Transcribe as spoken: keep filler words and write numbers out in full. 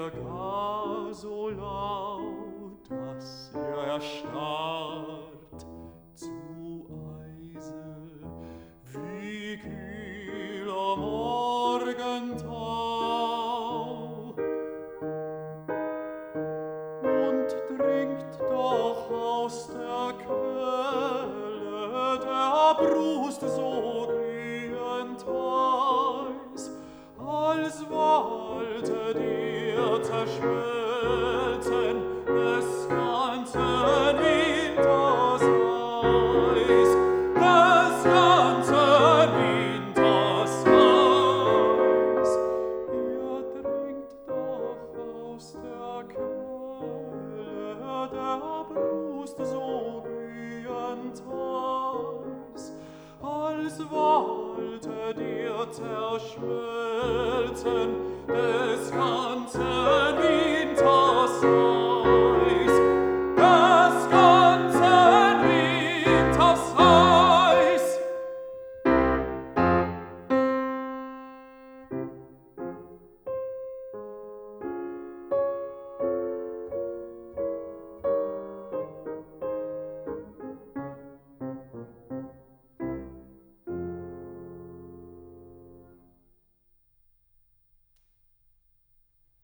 er gar so laut, dass er erstarrt zu Eise, wie kühler Morgentau. Und dringt doch aus der Quelle der Brust so glühend heiß, als wollte dir zerschmelzen des ganzen Winters Eis, des ganzen Winters Eis. Er dringt doch aus der Quelle der Brust so glühend heiß, als wollte dir zerschmelzen des ganzen